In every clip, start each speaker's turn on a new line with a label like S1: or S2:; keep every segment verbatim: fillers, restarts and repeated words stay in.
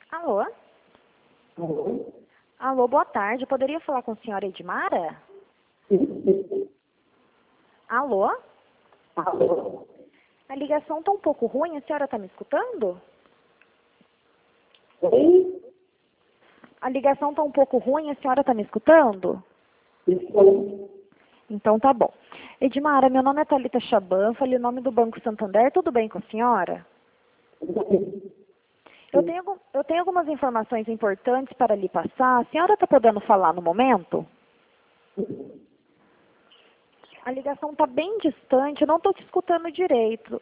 S1: Alô?
S2: Alô?
S1: Alô, boa tarde. Eu poderia falar com a senhora Edmara? Alô?
S2: Alô?
S1: A ligação está um pouco ruim. A senhora está me escutando?
S2: Oi?
S1: A ligação está um pouco ruim. A senhora está me escutando?
S2: Estou.
S1: Então tá bom. Edmara, meu nome é Thalita Chaban. Falei o nome do Banco Santander. Tudo bem com a senhora? Eu tenho, algum- eu tenho algumas informações importantes para lhe passar. A senhora está podendo falar no momento? A ligação está bem distante, eu não estou te escutando direito.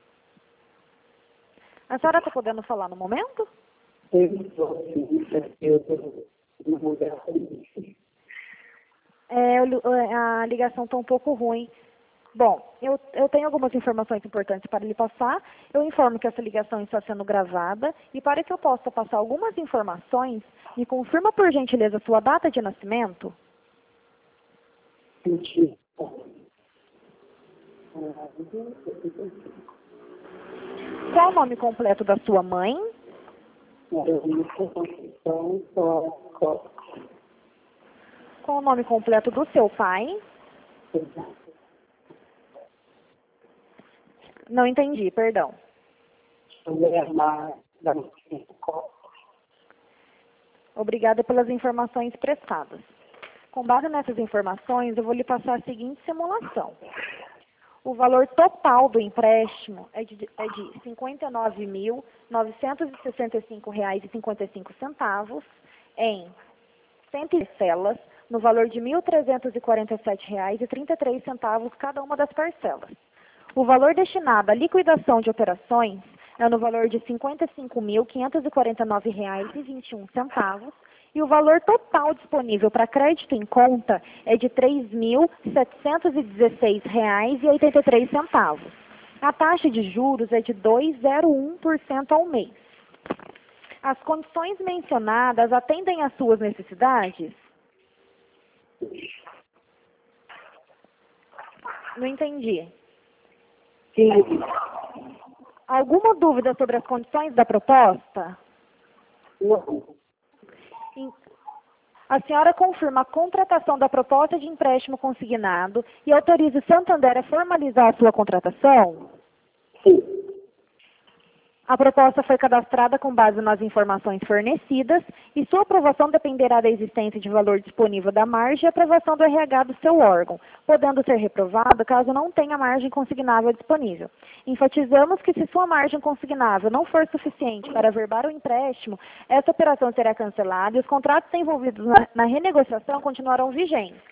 S1: A senhora está podendo falar no momento?
S2: Eu estou sim, eu estou no lugar feliz.
S1: É, eu li- a ligação está um pouco ruim. Bom, eu, eu tenho algumas informações importantes para lhe passar. Eu informo que essa ligação está sendo gravada e para que eu possa passar algumas informações, me confirma por gentileza a sua data de nascimento?
S2: Senti.
S1: Qual o nome completo da sua mãe?
S2: Eu me Conceição só Costa.
S1: Qual o nome completo do seu pai? Não entendi, perdão.
S2: Leonardo da Costa.
S1: Obrigada pelas informações prestadas. Com base nessas informações, eu vou lhe passar a seguinte simulação. O valor total do empréstimo é de, é de cinquenta e nove mil, novecentos e sessenta e cinco reais e cinquenta e cinco centavos em cem parcelas, no valor de mil trezentos e quarenta e sete reais e trinta e três centavos cada uma das parcelas. O valor destinado à liquidação de operações é no valor de cinquenta e cinco mil, quinhentos e quarenta e nove reais e vinte e um centavos e o valor total disponível para crédito em conta é de três mil, setecentos e dezesseis reais e oitenta e três centavos. A taxa de juros é de dois vírgula zero um por cento ao mês. As condições mencionadas atendem às suas necessidades? Não entendi.
S2: Sim.
S1: Alguma dúvida sobre as condições da proposta?
S2: Não.
S1: Em- A senhora confirma a contratação da proposta de empréstimo consignado e autoriza o Santander a formalizar a sua contratação?
S2: Sim.
S1: A proposta foi cadastrada com base nas informações fornecidas e sua aprovação dependerá da existência de valor disponível da margem e aprovação do R H do seu órgão, podendo ser reprovado caso não tenha margem consignável disponível. Enfatizamos que se sua margem consignável não for suficiente para averbar o empréstimo, essa operação será cancelada e os contratos envolvidos na, na renegociação continuarão vigentes.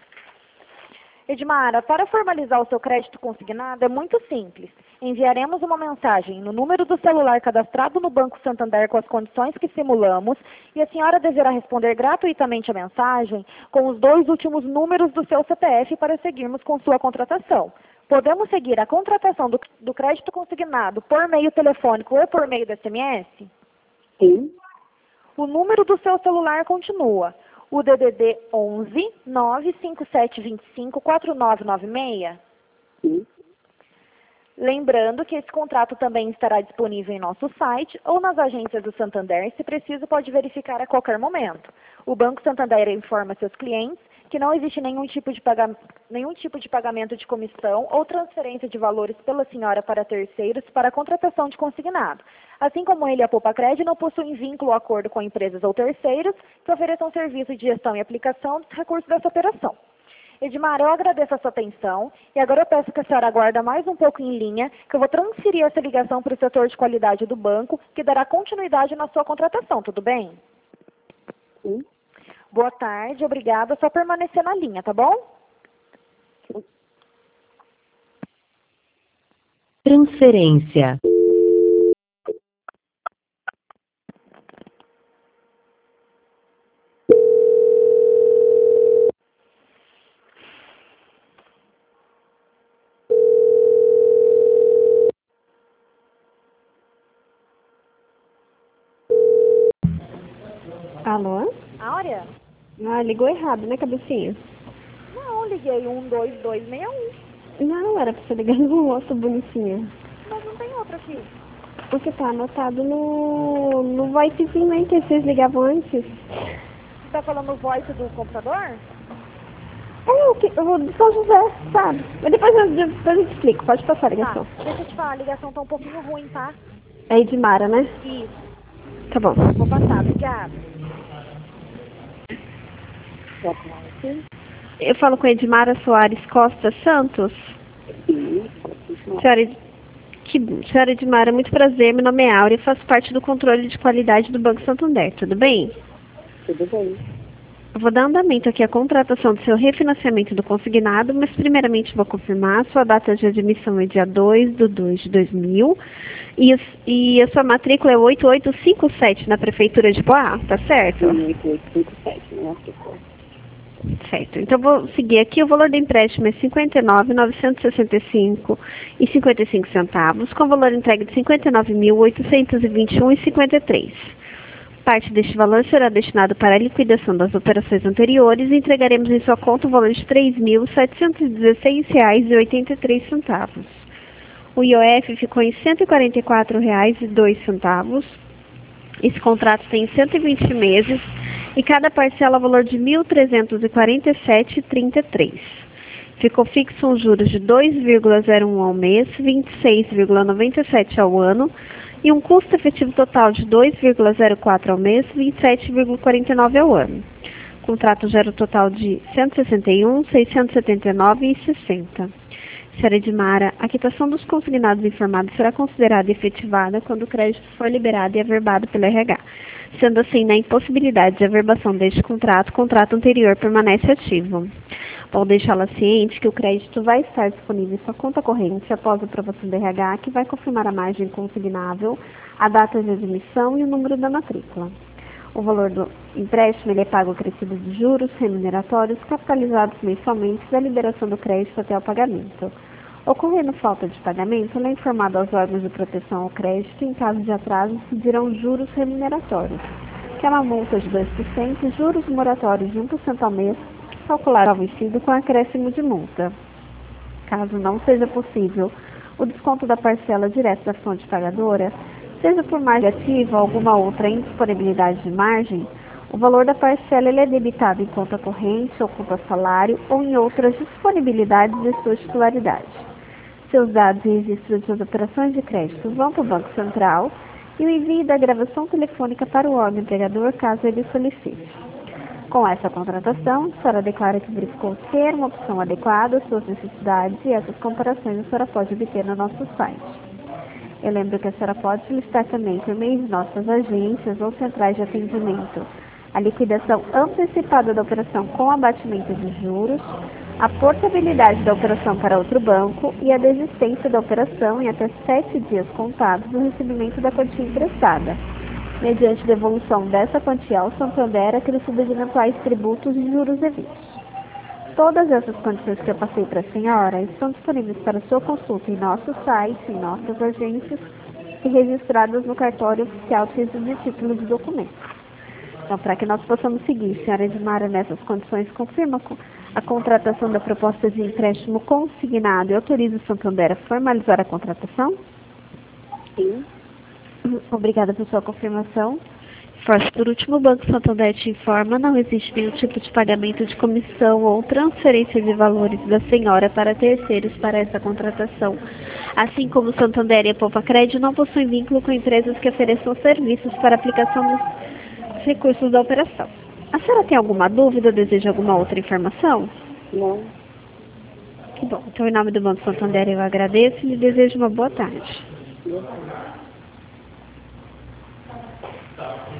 S1: Edmara, para formalizar o seu crédito consignado é muito simples. Enviaremos uma mensagem no número do celular cadastrado no Banco Santander com as condições que simulamos e a senhora deverá responder gratuitamente a mensagem com os dois últimos números do seu C P F para seguirmos com sua contratação. Podemos seguir a contratação do, do crédito consignado por meio telefônico ou por meio do S M S?
S2: Sim.
S1: O número do seu celular continua. O D D D onze, nove cinco sete dois cinco, quatro nove nove seis.
S2: Sim.
S1: Lembrando que esse contrato também estará disponível em nosso site ou nas agências do Santander, se preciso pode verificar a qualquer momento. O Banco Santander informa seus clientes que não existe nenhum tipo de paga- nenhum tipo de pagamento de comissão ou transferência de valores pela senhora para terceiros para a contratação de consignado. Assim como ele e a Poupa-Cred não possuem vínculo ou acordo com empresas ou terceiros que ofereçam serviço de gestão e aplicação dos recursos dessa operação. Edmar, eu agradeço a sua atenção e agora eu peço que a senhora aguarde mais um pouco em linha, que eu vou transferir essa ligação para o setor de qualidade do banco, que dará continuidade na sua contratação, tudo bem?
S2: Sim.
S1: Boa tarde, obrigada, só permanecer na linha, tá bom?
S3: Transferência.
S4: Alô?
S1: Áurea?
S4: Ah, ligou errado, né, cabecinha?
S1: Não, liguei um dois dois seis um,
S4: Não, era pra você ligar no outro, bonitinha.
S1: mas não tem outro aqui.
S4: Porque tá anotado no, no voicezinho, hein, que vocês ligavam antes.
S1: Você tá falando no voice do computador?
S4: É, o que, o de São José, sabe? Mas depois eu, depois eu te explico, pode passar a ligação.
S1: Tá, deixa eu te falar, a ligação tá um pouquinho ruim, tá?
S4: É Edmara, né?
S1: Isso,
S4: Tá bom.
S1: vou passar, obrigada.
S4: Eu falo com a Edmara Soares Costa Santos.
S2: Sim,
S4: Senhora, Ed- que, senhora Edmara, muito prazer, meu nome é Áurea e faço parte do controle de qualidade do Banco Santander, tudo bem?
S2: tudo bem.
S4: Eu vou dar andamento aqui à contratação do seu refinanciamento do consignado, mas primeiramente vou confirmar. Sua data de admissão é dia dois de dois de dois mil e, os- e a sua matrícula é oito oito cinco sete na Prefeitura de Poá, tá certo?
S2: oito oito cinco sete, né?
S4: Certo. Então vou seguir aqui. O valor do empréstimo é cinquenta e nove mil novecentos e sessenta e cinco e cinquenta e cinco centavos, com valor entregue de cinquenta e nove mil oitocentos e vinte e um e cinquenta e três. Parte deste valor será destinado para a liquidação das operações anteriores e entregaremos em sua conta o valor de três mil setecentos e dezesseis reais e oitenta e três centavos. O I O F ficou em cento e quarenta e quatro reais e dois centavos. Esse contrato tem cento e vinte meses e cada parcela valor de mil trezentos e quarenta e sete reais e trinta e três centavos. Ficou fixo um juros de dois vírgula zero um ao mês, vinte e seis vírgula noventa e sete ao ano e um custo efetivo total de dois vírgula zero quatro ao mês, vinte e sete vírgula quarenta e nove ao ano. O contrato gera um total de cento e sessenta e um mil seiscentos e setenta e nove reais e sessenta centavos. Senhora Edmara, a quitação dos consignados informados será considerada efetivada quando o crédito for liberado e averbado pelo R H. Sendo assim, na impossibilidade de averbação deste contrato, o contrato anterior permanece ativo. Vou deixá-la ciente que o crédito vai estar disponível em sua conta corrente após a aprovação do R H, que vai confirmar a margem consignável, a data de admissão e o número da matrícula. O valor do empréstimo ele é pago acrescido de juros remuneratórios capitalizados mensalmente da liberação do crédito até o pagamento. Ocorrendo falta de pagamento, ele é informado aos órgãos de proteção ao crédito e, em caso de atraso, pedirão juros remuneratórios, que é uma multa de dois por cento e juros moratórios de um por cento ao mês, calculado ao vencido com acréscimo de multa. Caso não seja possível o desconto da parcela direto da fonte pagadora, seja por margem ativa ou alguma outra indisponibilidade de margem, o valor da parcela ele é debitado em conta corrente ou conta salário ou em outras disponibilidades de sua titularidade. Seus dados e registros das operações de crédito vão para o Banco Central e o envio da gravação telefônica para o órgão empregador caso ele solicite. Com essa contratação, a senhora declara que verificou ser uma opção adequada às suas necessidades e essas comparações a senhora pode obter no nosso site. Eu lembro que a senhora pode solicitar também por meio de nossas agências ou centrais de atendimento a liquidação antecipada da operação com abatimento de juros, a portabilidade da operação para outro banco e a desistência da operação em até sete dias contados do recebimento da quantia emprestada, mediante devolução dessa quantia ao Santander acrescida de eventuais tributos e juros devidos. Todas essas condições que eu passei para a senhora estão disponíveis para sua consulta em nosso site, em nossas agências e registradas no cartório oficial de registro de títulos de documentos. Então, para que nós possamos seguir, senhora Edmara, nessas condições, confirma a contratação da proposta de empréstimo consignado e autoriza o Santander a formalizar a contratação?
S2: Sim.
S4: Obrigada por sua confirmação. Força, por último, o Banco Santander te informa, não existe nenhum tipo de pagamento de comissão ou transferência de valores da senhora para terceiros para essa contratação. Assim como o Santander e a Poupa Crédito não possuem vínculo com empresas que ofereçam serviços para aplicação dos recursos da operação. A senhora tem alguma dúvida ou deseja alguma outra informação?
S2: Não.
S4: Que bom. Então, em nome do Banco Santander, eu agradeço e lhe desejo uma boa tarde.
S2: Não.